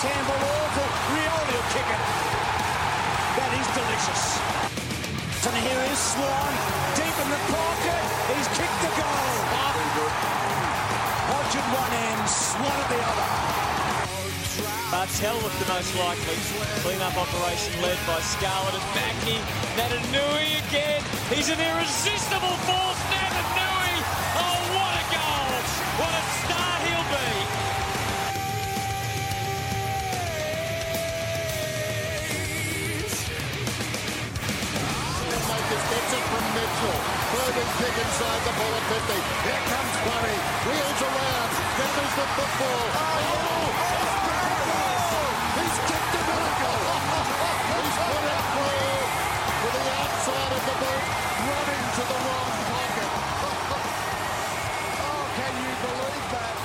handball awful. Rioli will kick it. That is delicious. And here is Swan, deep in the pocket. He's kicked the goal. Hodge at one end, Swan at the other. Bartel looked the most likely. Clean-up operation led by Scarlett and Mackie. Natanui again. He's an irresistible force, Natanui. Oh, what a goal. What a start he'll be. Gets it from Mitchell. Floating big inside the ball at 50. Here comes Murray. Wheels around. Gathers the football. He's kicked a miracle. He's put it through to the outside of the boot, running to the wrong pocket. Oh, can you believe that?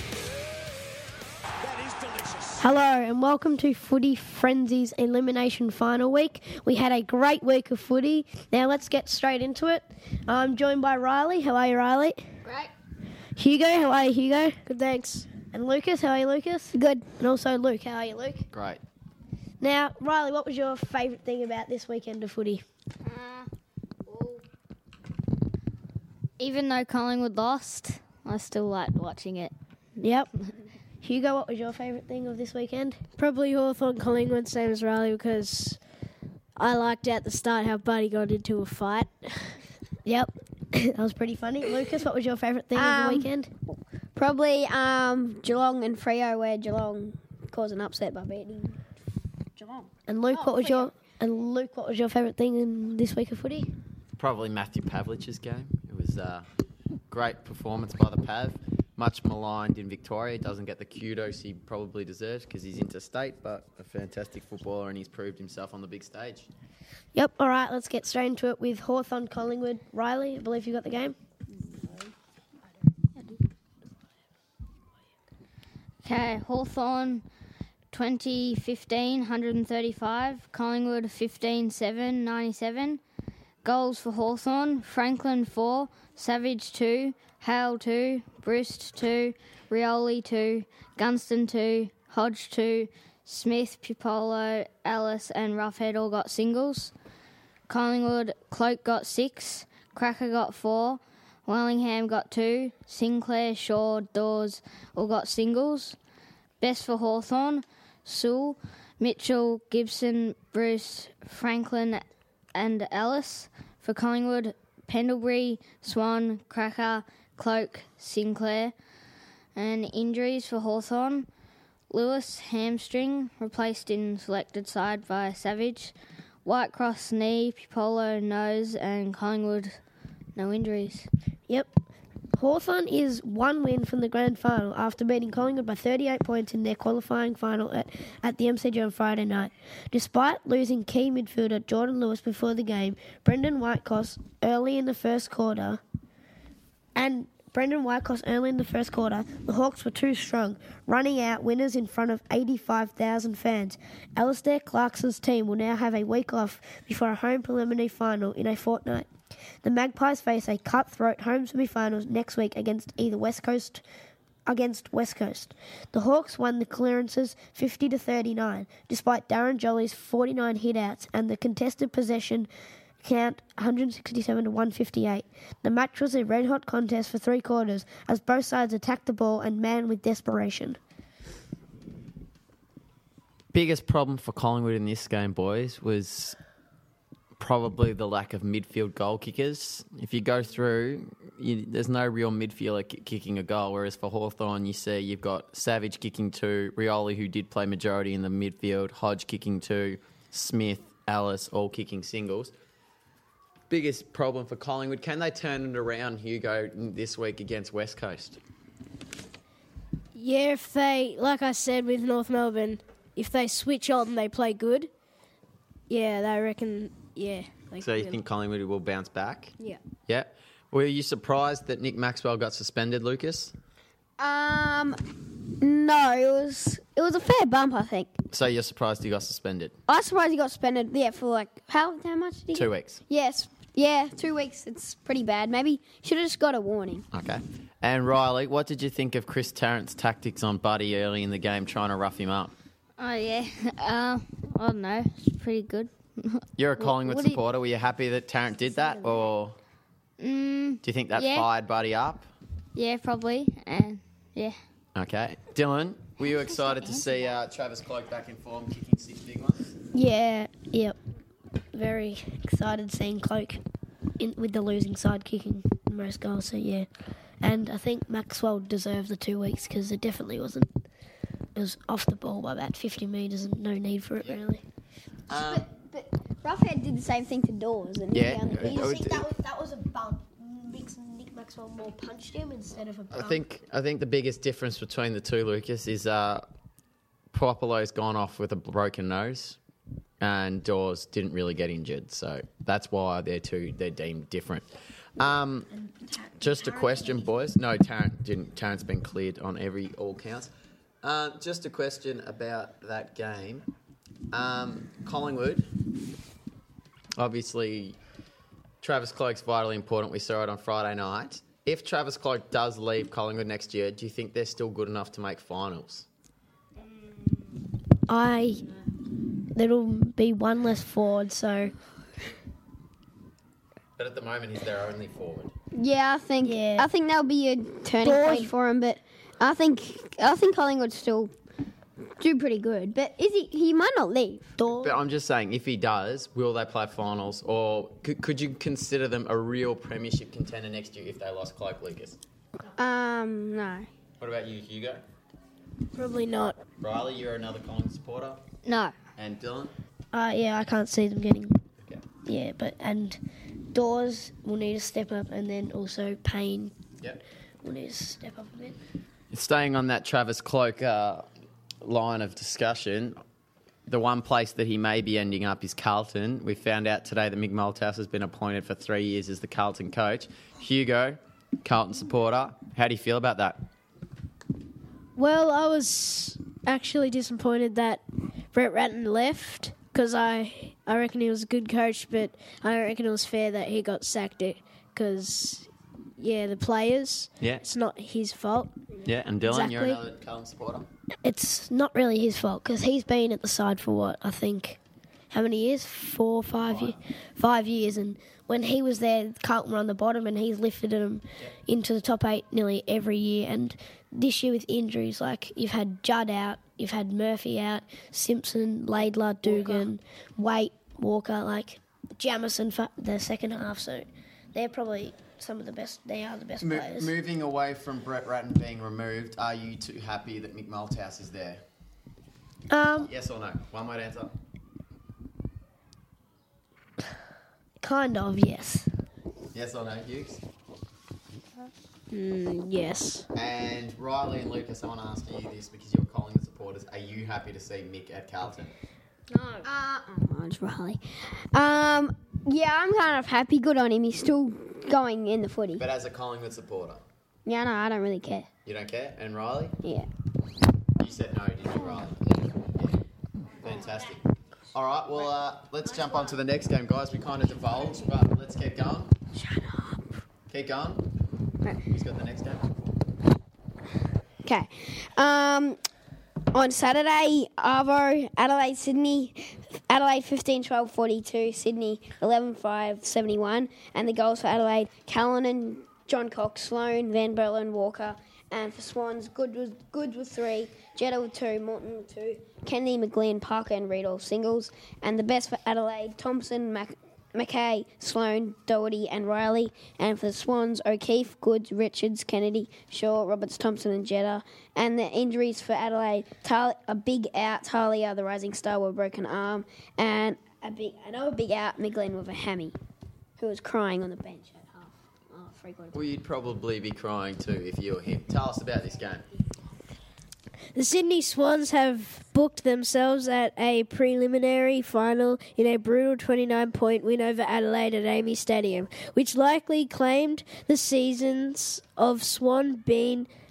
That is delicious. Hello and welcome to Footy Frenzy's Elimination Final Week. We had a great week of footy. Now let's get straight into it. I'm joined by Riley. How are you, Riley? Great. Hugo. How are you, Hugo? Good, thanks. And Lucas. How are you, Lucas? Good. And also Luke. How are you, Luke? Great. Now, Riley, what was your favourite thing about this weekend of footy? Even though Collingwood lost, I still liked watching it. Yep. Hugo, what was your favourite thing of this weekend? Probably Hawthorn Collingwood, same as Riley, because I liked at the start how Buddy got into a fight. Yep. That was pretty funny. Lucas, what was your favourite thing of the weekend? Probably Geelong and Freo, where Geelong caused an upset by beating Geelong. And Luke, what was your favourite thing in this week of footy? Probably Matthew Pavlich's game. It was a great performance by the Pav. Much maligned in Victoria. Doesn't get the kudos he probably deserves because he's interstate, but a fantastic footballer and he's proved himself on the big stage. Yep. All right, let's get straight into it with Hawthorn Collingwood. Riley, I believe you got the game. Okay, Hawthorn 2015, 135. Collingwood 15-7, 97. Goals for Hawthorn: Franklin 4, Savage 2, Hale 2, Bruce 2, Rioli 2, Gunston 2, Hodge 2, Smith, Pupolo, Ellis and Roughhead all got singles. Collingwood, Cloak got 6, Cracker got 4, Wellingham got 2, Sinclair, Shaw, Dawes all got singles. Best for Hawthorn: Sewell, Mitchell, Gibson, Bruce, Franklin and Ellis. For Collingwood, Pendlebury, Swan, Cracker, Cloak, Sinclair. And injuries for Hawthorn: Lewis, hamstring, replaced in selected side by Savage. Whitecross, knee, Pupolo, nose, and Collingwood, no injuries. Yep. Hawthorn is one win from the grand final after beating Collingwood by 38 points in their qualifying final at the MCG on Friday night. Despite losing key midfielder Jordan Lewis before the game, Brendan Whitecross early in the first quarter, the Hawks were too strong, running out winners in front of 85,000 fans. Alistair Clarkson's team will now have a week off before a home preliminary final in a fortnight. The Magpies face a cutthroat home semi-finals next week against West Coast. The Hawks won the clearances 50-39, despite Darren Jolly's 49 hit-outs and the contested possession count 167-158. The match was a red-hot contest for 3 quarters as both sides attacked the ball and manned with desperation. Biggest problem for Collingwood in this game, boys, was probably the lack of midfield goal kickers. If you go through, there's no real midfielder kicking a goal, whereas for Hawthorn, you see you've got Savage kicking 2, Rioli, who did play majority in the midfield, Hodge kicking 2, Smith, Alice, all kicking singles. Biggest problem for Collingwood, can they turn it around, Hugo, this week against West Coast? Yeah, if they, like I said with North Melbourne, if they switch on and they play good, yeah, I reckon, yeah. So you think Collingwood will bounce back? Yeah. Yeah. Were you surprised that Nick Maxwell got suspended, Lucas? No, it was a fair bump, I think. So you're surprised he got suspended? I was surprised he got suspended, for like, how much did he 2 weeks. Yes. Yeah, 2 weeks. It's pretty bad. Maybe should have just got a warning. Okay. And Riley, what did you think of Chris Tarrant's tactics on Buddy early in the game, trying to rough him up? Oh, yeah. I don't know. It's pretty good. You're a Collingwood what do you- supporter. Were you happy that Tarrant did that, or do you think that yeah. fired Buddy up? Yeah, probably. And, yeah. Okay. Dylan, were you excited to see Travis Cloke back in form, kicking 6 big ones? Yeah, yep. Very excited seeing Cloak with the losing side kicking most goals, so yeah. And I think Maxwell deserved the 2 weeks because it definitely wasn't. It was off the ball by about 50 metres and no need for it, really. But Roughhead did the same thing to Dawes. And Yeah. he found the Oh, easy. That was a bump. Nick Maxwell more punched him instead of a I bump. think the biggest difference between the two, Lucas, is Puopolo's gone off with a broken nose, and Dawes didn't really get injured, so that's why they're deemed different. Just a question, boys. No, Tarrant didn't. Tarrant's been cleared on all counts. Just a question about that game. Collingwood, obviously, Travis Cloke's vitally important. We saw it on Friday night. If Travis Cloke does leave Collingwood next year, do you think they're still good enough to make finals? There'll be one less forward, so But at the moment, he's their only forward. Yeah, I think that'll be a turning point for him. But I think Collingwood still do pretty good. But he might not leave. But I'm just saying, if he does, will they play finals? Or could you consider them a real premiership contender next year if they lost Cloke, Lucas? No. What about you, Hugo? Probably not. Riley, you're another Collingwood supporter. No. And Dylan? yeah, I can't see them getting. Okay. Yeah, and Dawes will need to step up, and then also Payne will need to step up a bit. Staying on that Travis Cloke line of discussion, the one place that he may be ending up is Carlton. We found out today that Mick Malthouse has been appointed for 3 years as the Carlton coach. Hugo, Carlton supporter, how do you feel about that? Well, I was actually disappointed that Brett Ratton left because I reckon he was a good coach, but I don't reckon it was fair that he got sacked because, the players, it's not his fault. Yeah, and Dylan, you're Exactly. another Carlton supporter. It's not really his fault because he's been at the side for what, I think, how many years? 4 or 5 years? 5 years. And when he was there, Carlton were on the bottom and he's lifted them into the top 8 nearly every year. And this year with injuries, like you've had Judd out, you've had Murphy out, Simpson, Laidler, Dugan, Waite, Walker, like Jamison for the second half. So they're probably some of the best. They are the best players. Moving away from Brett Ratton being removed, are you too happy that Mick Malthouse is there? Yes or no? One word answer. Kind of, yes. Yes or no, Hughes? Yes. And Riley and Lucas, I want to ask you this because you're Collingwood supporters. Are you happy to see Mick at Carlton? It's Riley. Yeah, I'm kind of happy. Good on him. He's still going in the footy. But as a Collingwood supporter, Yeah, no, I don't really care. you don't care? And Riley? Yeah. You said no, didn't you, Riley? Yeah. Fantastic. All right, well, let's jump on to the next game, guys. We kind of divulged, but let's keep going. Shut up. Keep going. Who's got the next game? Okay. On Saturday, Arvo, Adelaide, Sydney. Adelaide 15-12, 42. Sydney 11-5, 71. And the goals for Adelaide, Callanan, John Cox, Sloan, Van Berlen, Walker. And for Swans, Goods with 3, Jetta with 2, Morton with 2, Kennedy, McLean, Parker and Reid all singles. And the best for Adelaide, Thompson, Mackay, Sloan, Doherty and Riley. And for the Swans, O'Keefe, Goods, Richards, Kennedy, Shaw, Roberts, Thompson and Jetta. And the injuries for Adelaide, a big out, Talia, the rising star, with a broken arm. And another big out, McLean with a hammy, who was crying on the bench at half. Well, you'd probably be crying too if you were him. Tell us about this game. The Sydney Swans have booked themselves at a preliminary final in a brutal 29-point win over Adelaide at AAMI Stadium, which likely claimed the seasons of Swan being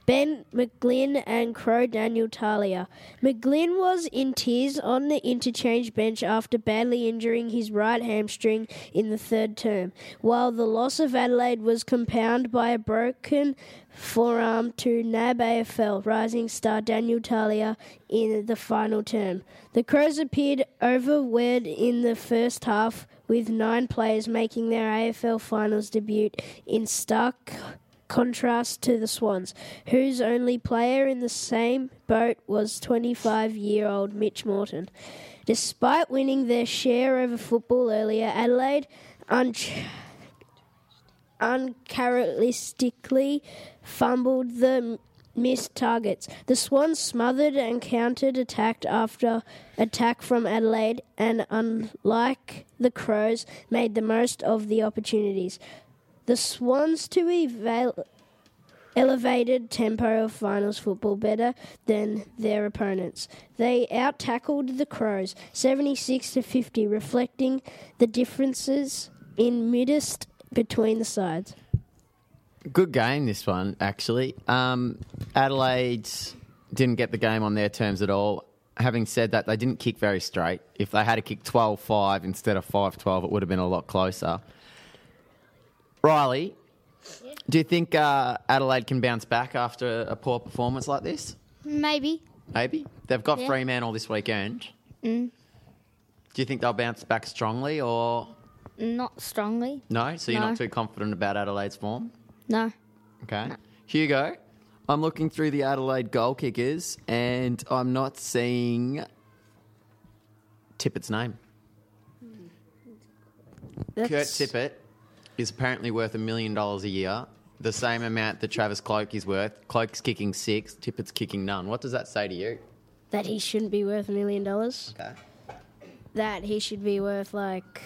Ben McGlynn and Crow Daniel Talia. McGlynn was in tears on the interchange bench after badly injuring his right hamstring in the third term, while the loss of Adelaide was compounded by a broken forearm to NAB AFL rising star Daniel Talia in the final term. The Crows appeared overwhelmed in the first half, with 9 players making their AFL finals debut in stark contrast to the Swans, whose only player in the same boat was 25-year-old Mitch Morton. Despite winning their share over football earlier, Adelaide uncharacteristically fumbled the missed targets. The Swans smothered and countered-attacked after attack from Adelaide and, unlike the Crows, made the most of the opportunities. The Swans to elevated tempo of finals football better than their opponents. They out-tackled the Crows 76-50, reflecting the differences in midst between the sides. Good game, this one, actually. Adelaide didn't get the game on their terms at all. Having said that, they didn't kick very straight. If they had to kick 12-5 instead of 5-12, it would have been a lot closer. Riley, do you think Adelaide can bounce back after a poor performance like this? Maybe. Maybe. They've got Fremantle this weekend. Do you think they'll bounce back strongly or... Not strongly. No? So you're No. not too confident about Adelaide's form? No. Okay. Hugo, I'm looking through the Adelaide goal kickers and I'm not seeing Tippett's name. Kurt Tippett is apparently worth $1 million a year, the same amount that Travis Cloke is worth. Cloke's kicking 6, Tippett's kicking none. What does that say to you? That he shouldn't be worth $1 million. Okay. That he should be worth like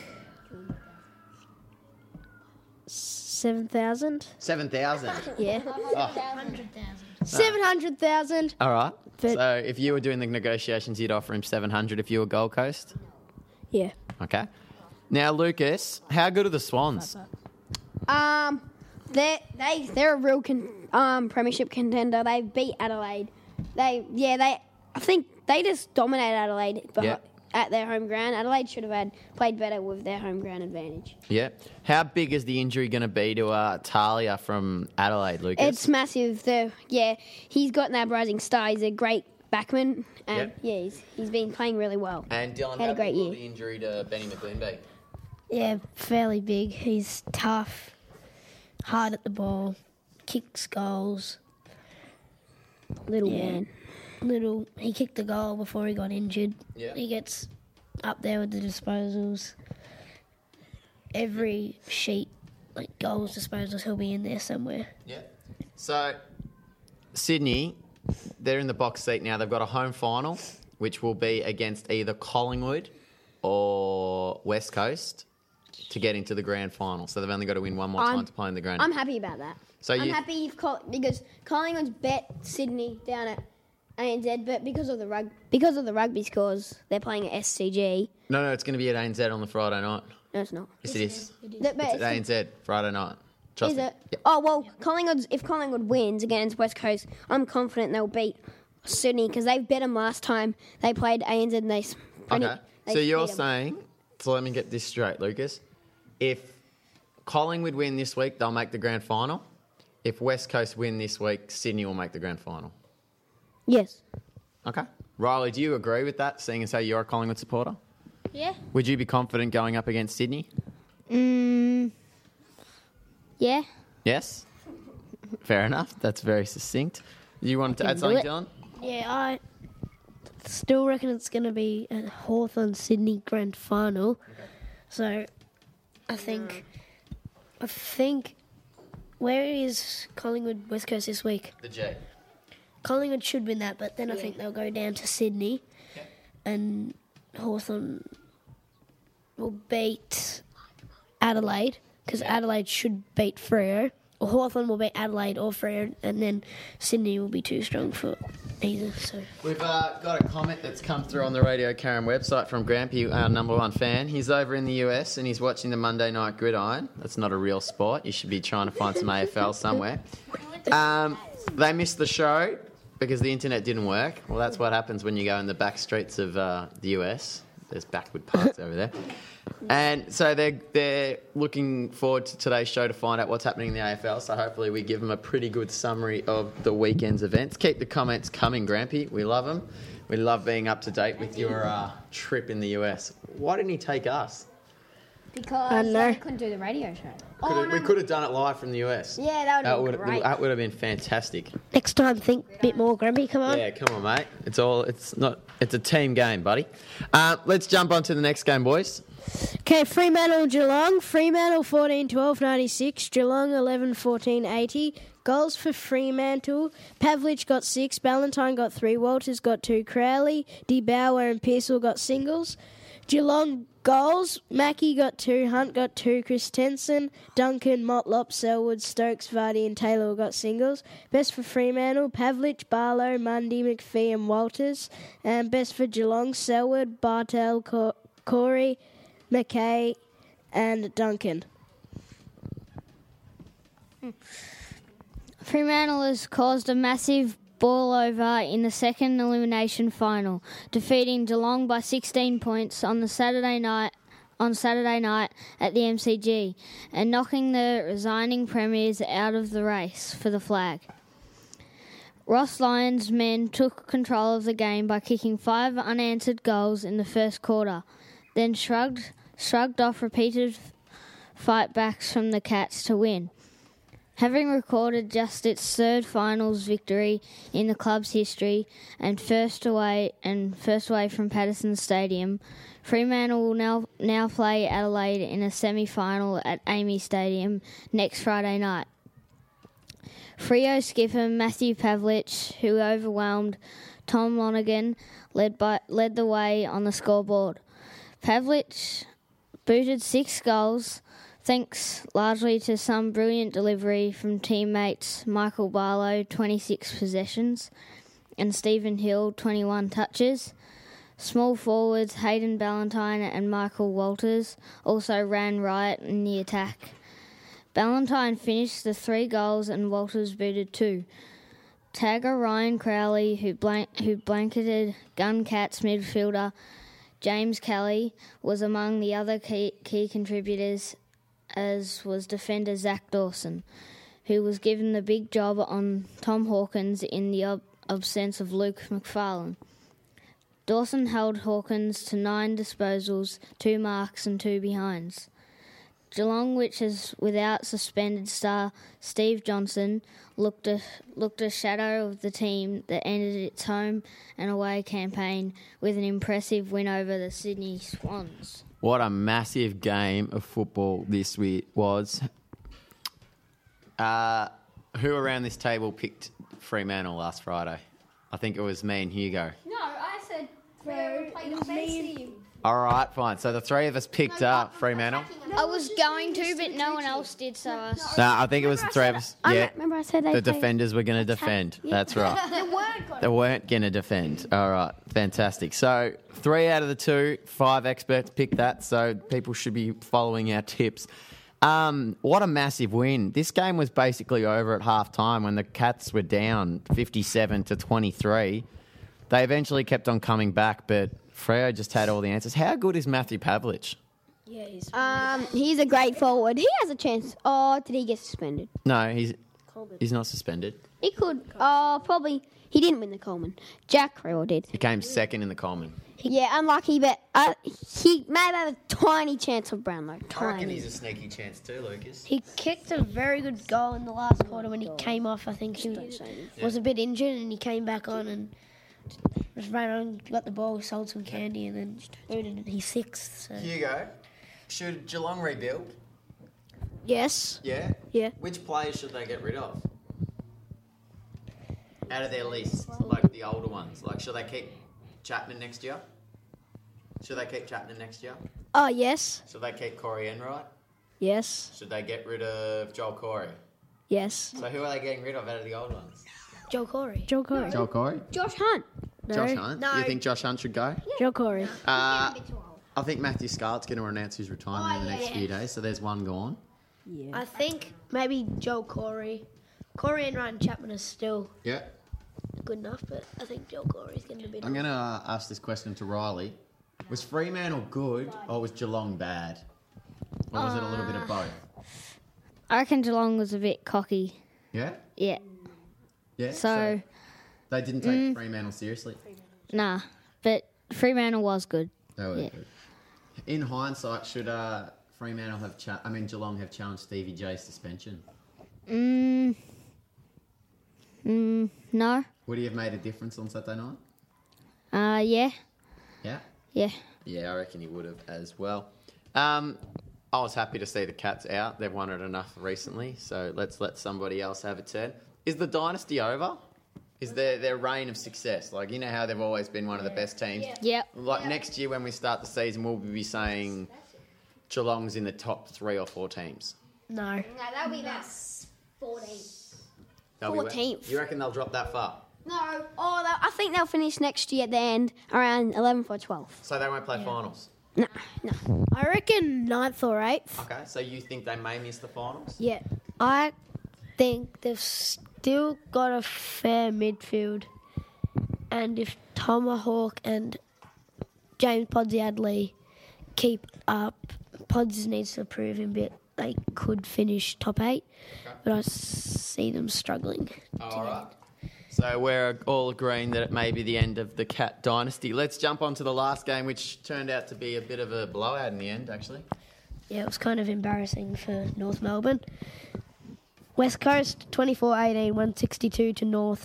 7,000. 7,000. Yeah, 100,000. 700,000. All right. But- So if you were doing the negotiations, you'd offer him 700 if you were Gold Coast? Yeah. Okay. Now, Lucas, how good are the Swans? They're a real premiership contender. They beat Adelaide. I think they just dominated Adelaide at their home ground. Adelaide should have played better with their home ground advantage. Yeah. How big is the injury going to be to Talia from Adelaide, Lucas? It's massive. He's got NAB rising star. He's a great backman, and he's been playing really well. And Dylan, Had a great big will year. the injury to Benny McLean be? Yeah, fairly big. He's tough, hard at the ball, kicks goals. Little Yeah. man. He kicked the goal before he got injured. Yeah. He gets up there with the disposals. Every sheet, like goals, disposals, he'll be in there somewhere. Yeah. So, Sydney, they're in the box seat now. They've got a home final, which will be against either Collingwood or West Coast to get into the grand final. So they've only got to win one more time to play in the grand. I'm happy about that. So I'm happy because Collingwood's bet Sydney down at ANZ, but because of the rugby scores, they're playing at SCG. No, it's going to be at ANZ on the Friday night. No, it's not. Yes, it is. But It's at ANZ Friday night. Trust Is me. it? Yeah. Oh, well, if Collingwood wins against West Coast, I'm confident they'll beat Sydney because they've bet them last time they played ANZ and they Okay. So you're beat 'em. saying, so let me get this straight, Lucas. If Collingwood win this week, they'll make the grand final. If West Coast win this week, Sydney will make the grand final. Yes. Okay. Riley, do you agree with that, seeing as how you're a Collingwood supporter? Yeah. Would you be confident going up against Sydney? Yeah. Yes? Fair enough. That's very succinct. You wanted to add something, Dylan? Yeah, I still reckon it's going to be a Hawthorn Sydney grand final. So I think where is Collingwood West Coast this week? The G. Collingwood should win that, but then I think they'll go down to Sydney and Hawthorn will beat Adelaide because Adelaide should beat Freo. Or Hawthorn will beat Adelaide or Freo, and then Sydney will be too strong for either. So We've got a comment that's come through on the Radio Karen website from Grampy, our number one fan. He's over in the US and he's watching the Monday Night Gridiron. That's not a real sport. You should be trying to find some AFL somewhere. They missed the show because the internet didn't work. Well, that's what happens when you go in the back streets of the US. There's backward parts over there. And so they're looking forward to today's show to find out what's happening in the AFL. So hopefully we give them a pretty good summary of the weekend's events. Keep the comments coming, Grampy. We love them. We love being up to date with your trip in the US. Why didn't he take us? Because we couldn't do the radio show. We could have done it live from the US. Yeah, that would have been great. That would have been fantastic. Next time, think a bit more, Grumpy. Come on. Yeah, come on, mate. It's a team game, buddy. Let's jump on to the next game, boys. Okay, Fremantle Geelong. Fremantle 14-12-96. Geelong 11-14-80. Goals for Fremantle. Pavlich got 6. Ballantyne got 3. Walters got 2. Crowley, DeBauer and Pearsall got singles. Geelong goals. Mackie got 2. Hunt got 2. Christensen, Duncan, Motlop, Selwood, Stokes, Vardy and Taylor got singles. Best for Fremantle. Pavlich, Barlow, Mundy, McPhee and Walters. And best for Geelong. Selwood, Bartel, Corey, McKay and Duncan. Fremantle has caused a massive ball over in the second elimination final, defeating Geelong by 16 points on Saturday night at the MCG and knocking the resigning premiers out of the race for the flag. Ross Lyon's men took control of the game by kicking 5 unanswered goals in the first quarter, then shrugged off repeated fightbacks from the Cats to win. Having recorded just its third finals victory in the club's history and first away from Patterson Stadium, Fremantle will now play Adelaide in a semi-final at Amy Stadium next Friday night. Freo skipper Matthew Pavlich, who overwhelmed Tom Lonergan, led the way on the scoreboard. Pavlich booted 6 goals, thanks largely to some brilliant delivery from teammates Michael Barlow, 26 possessions, and Stephen Hill, 21 touches. Small forwards Hayden Ballantyne and Michael Walters also ran riot in the attack. Ballantyne finished the 3 goals and Walters booted 2. Tagger Ryan Crowley, who blanketed Gun Cats midfielder James Kelly, was among the other key contributors, as was defender Zach Dawson, who was given the big job on Tom Hawkins in the absence of Luke McFarlane. Dawson held Hawkins to 9 disposals, 2 marks and 2 behinds. Geelong, which is without suspended star Steve Johnson, looked a shadow of the team that ended its home and away campaign with an impressive win over the Sydney Swans. What a massive game of football this week was. Who around this table picked Fremantle last Friday? I think it was me and Hugo. No, I said Fremantle. All right, fine. So the 3 of us picked up Fremantle. I was going to, but no one else did, so I... No, I think it was the 3 of us. Yeah, Remember I said the defenders were going to defend. That's right. They weren't going to defend. All right, fantastic. So 3 out of the 2, 5 experts picked that, so people should be following our tips. What a massive win. This game was basically over at half-time when the Cats were down 57-23. They eventually kept on coming back, but Freo just had all the answers. How good is Matthew Pavlich? Yeah, He's a great forward. He has a chance. Oh, did he get suspended? No, he's not suspended. He could. Oh, probably. He didn't win the Coleman. Jack Crowell did. He came second in the Coleman. Yeah, unlucky, but he may have a tiny chance of Brownlow. I reckon Tiny. he's a sneaky chance too, Lucas. He kicked a very good goal in the last quarter when he came off. I think he was a bit injured and he came back on and just ran on, got the ball, sold some candy and then booted and he's 6th. So. Hugo, should Geelong rebuild? yes. Yeah? Yeah. Which players should they get rid of? Out of their list, like the older ones. Like, should they keep Chapman next year? Should they keep Chapman next year? Oh, yes. Should they keep Corey Enright? Yes. Should they get rid of Joel Corey? Yes. So who are they getting rid of out of the old ones? Joe Corey. Joe Corey. Joel Corey? Josh Hunt. No. Josh Hunt? No. You think Josh Hunt should go? Joe Corey. I think Matthew Scarlett's going to announce his retirement in the next few days, so there's one gone. Yeah. I think maybe Joe Corey Corey and Ryan Chapman is still Yeah. good enough, but I think Joel Corey's getting a bit. I'm going to ask this question to Riley. Was Fremantle good or was Geelong bad? Or was it a little bit of both? I reckon Geelong was a bit cocky. Yeah? Yeah. Yeah. So they didn't take Fremantle seriously? nah, but Fremantle was good. They were Yeah. good. In hindsight, should Fremantle have Geelong have challenged Stevie J's suspension? No. Would he have made a difference on Saturday night? Yeah. Yeah? Yeah. Yeah, I reckon he would have as well. I was happy to see the Cats out. They've won it enough recently, so let's let somebody else have a turn. Is the dynasty over? Is their reign of success? Like, you know how they've always been one of the best teams? Yep. Like, next year when we start the season, we'll be saying Geelong's in the top 3 or 4 teams. No. No, that'll be about 14. They'll be 14th. You reckon they'll drop that far? No. I think they'll finish next year at the end around 11th or 12th. So they won't play finals? No. I reckon 9th or 8th. Okay, so you think they may miss the finals? Yeah. I think they've still got a fair midfield, and if Tomahawk and James Podsiadly keep up, Pods needs to prove him a bit. They could finish top 8, but I see them struggling. All right. So we're all agreeing that it may be the end of the Cat dynasty. Let's jump on to the last game, which turned out to be a bit of a blowout in the end, actually. Yeah, it was kind of embarrassing for North Melbourne. West Coast 24-18, 162 to North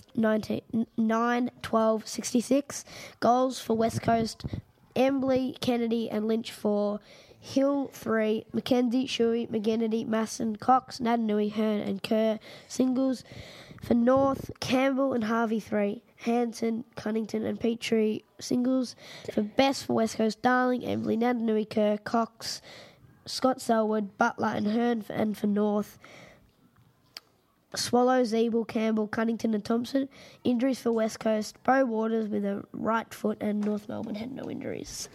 9-12, 66. Goals for West Coast: Embley, Kennedy, and Lynch 4. Hill 3, Mackenzie, Shuey, McGinnity, Masson, Cox, Nadanui, Hearn, and Kerr. Singles for North: Campbell and Harvey 3. Hanson, Cunnington, and Petrie. Singles for Best for West Coast: Darling, Embley, Nadanui, Kerr, Cox, Scott Selwood, Butler, and Hearn. And for North: Swallows, Zeeble, Campbell, Cunnington, and Thompson. Injuries for West Coast: Bo Waters with a right foot, and North Melbourne had no injuries.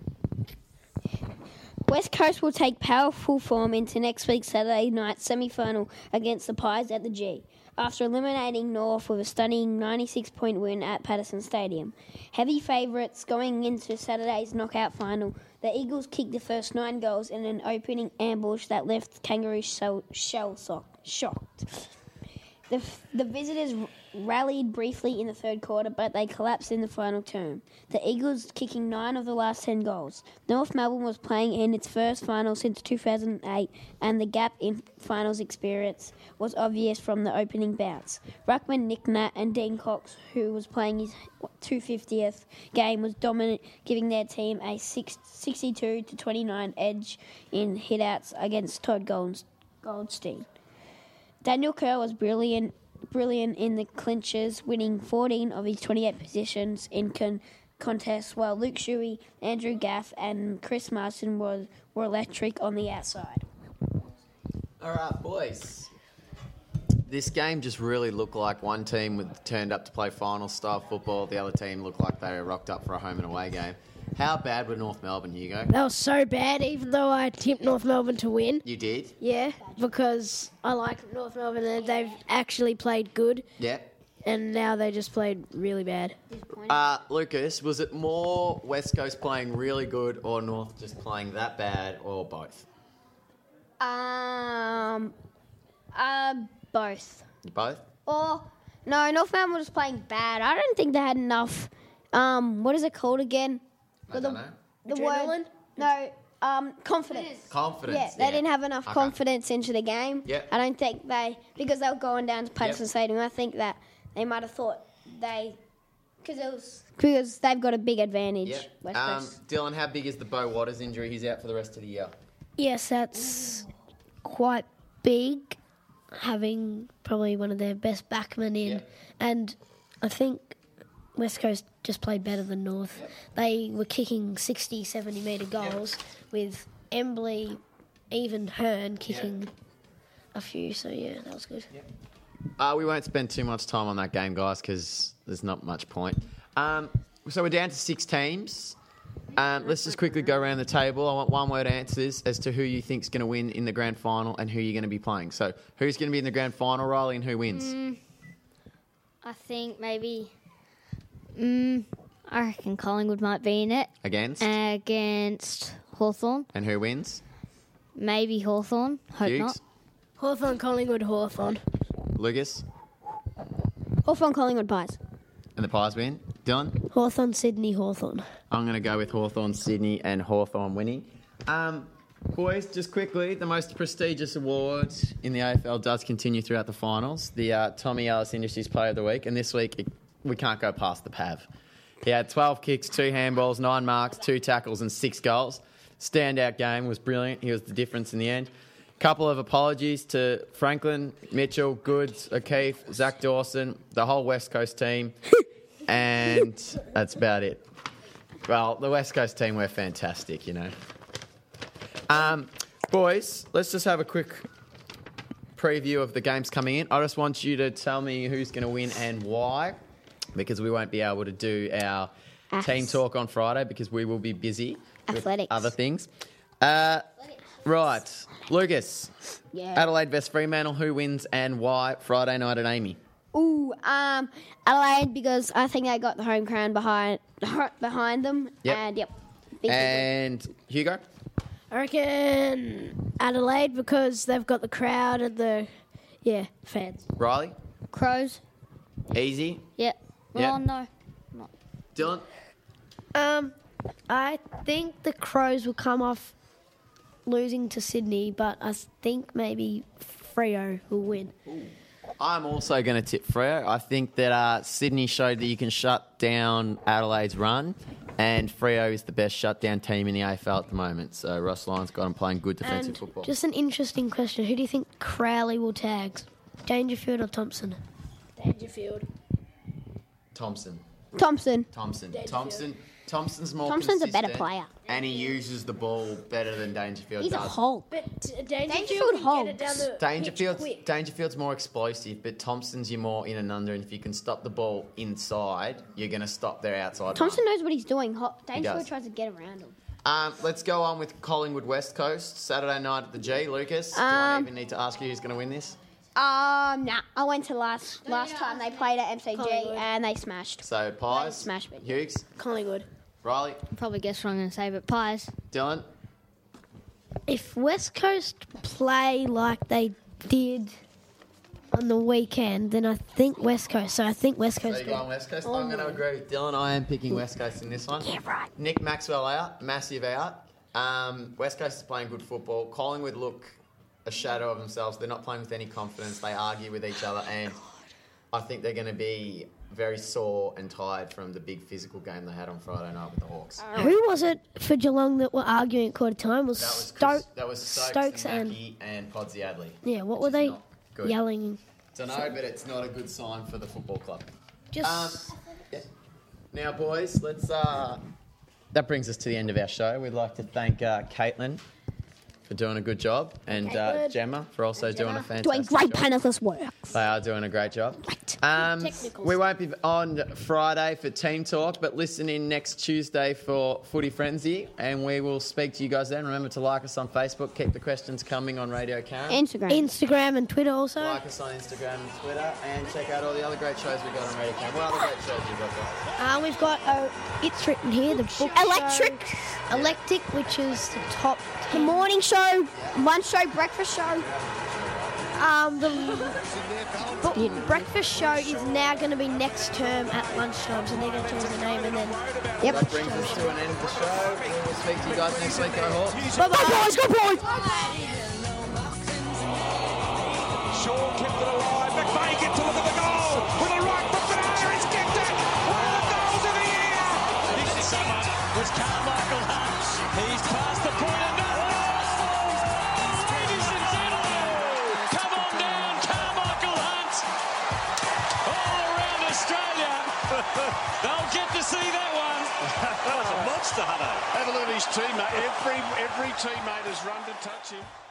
West Coast will take powerful form into next week's Saturday night semi-final against the Pies at the G, after eliminating North with a stunning 96-point win at Patterson Stadium. Heavy favourites going into Saturday's knockout final, the Eagles kicked the first 9 goals in an opening ambush that left Kangaroos shell-shocked. The visitors rallied briefly in the third quarter, but they collapsed in the final term. The Eagles kicking 9 of the last 10 goals. North Melbourne was playing in its first final since 2008, and the gap in finals experience was obvious from the opening bounce. Ruckman, Nick Nat, and Dean Cox, who was playing his 250th game, was dominant, giving their team a 62-29 edge in hitouts against Todd Goldstein. Daniel Kerr was brilliant in the clinches, winning 14 of his 28 positions in contests, while Luke Shuey, Andrew Gaff, and Chris Marston were electric on the outside. All right, boys. This game just really looked like one team turned up to play final-style football. The other team looked like they were rocked up for a home and away game. How bad were North Melbourne, Hugo? That was so bad, even though I tipped North Melbourne to win. You did? Yeah, because I like North Melbourne and they've actually played good. Yeah. And now they just played really bad. Lucas, was it more West Coast playing really good or North just playing that bad, or both? Both. Both? Or, no, North Melbourne was playing bad. I don't think they had enough, what is it called again? I don't know. The word? No, confidence. Confidence. Yeah, they didn't have enough confidence into the game. Yeah. I don't think because they were going down to Patterson Stadium, I think that they might have thought because they've got a big advantage. Yeah. West Coast. Dylan, how big is the Bo Waters injury? He's out for the rest of the year. Yes, that's quite big, having probably one of their best backmen in. Yeah. And I think West Coast just played better than North. Yep. They were kicking 60, 70-metre goals with Embley, even Hearn kicking a few. So, yeah, that was good. Yep. We won't spend too much time on that game, guys, because there's not much point. So we're down to 6 teams. Let's just quickly go around the table. I want one-word answers as to who you think's going to win in the grand final and who you're going to be playing. So, who's going to be in the grand final, Riley, and who wins? I think maybe. I reckon Collingwood might be in it. Against Hawthorn. And who wins? Maybe Hawthorn. Hope Hughes? not. Hawthorn, Collingwood, Hawthorn. Lucas? Hawthorn, Collingwood, Pies. And the Pies win. Dylan? Hawthorn, Sydney, Hawthorn. I'm going to go with Hawthorn, Sydney, and Hawthorn winning. Boys, just quickly, the most prestigious award in the AFL does continue throughout the finals, the Tommy Ellis Industries Player of the Week, and this week we can't go past the Pav. He had 12 kicks, 2 handballs, 9 marks, 2 tackles and 6 goals. Standout game, was brilliant. He was the difference in the end. Couple of apologies to Franklin, Mitchell, Goods, O'Keefe, Zach Dawson, the whole West Coast team, and that's about it. Well, the West Coast team were fantastic, you know. Boys, let's just have a quick preview of the games coming in. I just want you to tell me who's going to win and why, because we won't be able to do our team talk on Friday because we will be busy with other things. Right, Lucas. Yeah. Adelaide vs Fremantle, who wins and why? Friday night at Amy. Ooh, Adelaide, because I think they got the home crown behind them. Yep. And, And Hugo? I reckon Adelaide because they've got the crowd and the fans. Riley? Crows. Easy? Yeah. Well, no. Dylan? I think the Crows will come off losing to Sydney, but I think maybe Freo will win. I'm also going to tip Freo. I think that Sydney showed that you can shut down Adelaide's run, and Freo is the best shutdown team in the AFL at the moment. So Ross Lyon's got them playing good defensive And football. just an interesting question. Who do you think Crowley will tag? Dangerfield or Thompson? Dangerfield. Thompson. Thompson's more Thompson's a consistent, better player. and he uses the ball better than Dangerfield He's does. a Hulk. But Dangerfield can get it down the pitch quick. Dangerfield's more explosive, but Thompson's you're more in and under, and if you can stop the ball inside, you're going to stop their outside Thompson run. knows what he's doing. does. Dangerfield tries to get around him. Let's go on with Collingwood West Coast, Saturday night at the G. Lucas, do I even need to ask you who's going to win this? Nah. I went to last time they played at MCG Collingwood. and they smashed. So, Pies, Smash me. Hughes, Collingwood. Riley, Probably guess what I'm going to say, but Pies. Dylan. If West Coast play like they did on the weekend, then I think West Coast. So I think West So Coast. you going West Coast? I'm going to agree with Dylan. I am picking West Coast in this one. Yeah, right. Nick Maxwell out, massive out. West Coast is playing good football. Collingwood look a shadow of themselves. They're not playing with any confidence. They argue with each other, and I think they're going to be very sore and tired from the big physical game they had on Friday night with the Hawks. Who was it for Geelong that were arguing at quarter time? That was Stokes and Mackie and Podsy Adley. Yeah, what which were is they not good. yelling? Don't know, but it's not a good sign for the football club. Just Now, boys, let's. That brings us to the end of our show. We'd like to thank Caitlin for doing a good job, and Gemma for also doing a fantastic Doing great job. penaltless work. They are doing a great job. We won't be on Friday for Team Talk, but listen in next Tuesday for Footy Frenzy, and we will speak to you guys then. Remember to like us on Facebook. Keep the questions coming on Radio Karen. Instagram and Twitter also. Like us on Instagram and Twitter, and check out all the other great shows we've got on Radio Karen. What other great shows you've got, guys? We've got it's written here the book Electric, which is the top. The morning show, lunch show, breakfast show. The breakfast show is now going to be next term at lunchtime, so they're going to change the name and then. Yep. That brings us to an end of the show. We will speak to you guys next week. Go Hawks. Bye boys, go boys. Shaw kept it alive. McVeigh gets to look at the goal with a right foot there. He's kicked it. One of the goals of the year. This summer was Carmichael Hunt. He's past the point of no. Ladies and gentlemen, come on down, Carmichael Hunt. All around Australia, they'll get to see that one. That was a monster, Hunter. Have a look at his teammate. Every teammate has run to touch him.